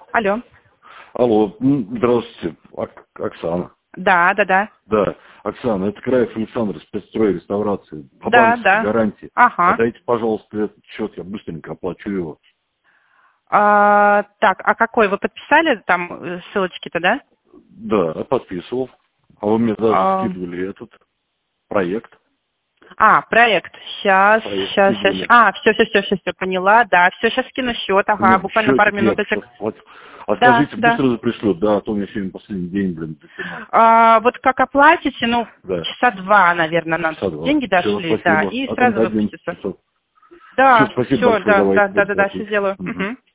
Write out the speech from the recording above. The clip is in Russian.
Алло. Алло, здравствуйте, Оксана. Да. Да, Оксана, это Краев Александр, спецстрой реставрации. По Да. банковской гарантии. Ага. Отдайте, пожалуйста, этот счет, я быстренько оплачу его. Так, а какой? Вы подписали там ссылочки-то, да? Да, подписывал. А вы мне даже скидывали этот проект. Проект. Сейчас. Все, поняла. Да, сейчас скину счет. Ага, Нет, буквально пару минуточек. А скажите, быстро пришлют, да, а то у меня сегодня последний день, затянул. Вот как оплатите, Да. часа два, наверное, нам деньги дошли, Все, да, спасибо. и сразу выпустится. Да, все, спасибо большое, давайте. да, все сделаю. Угу.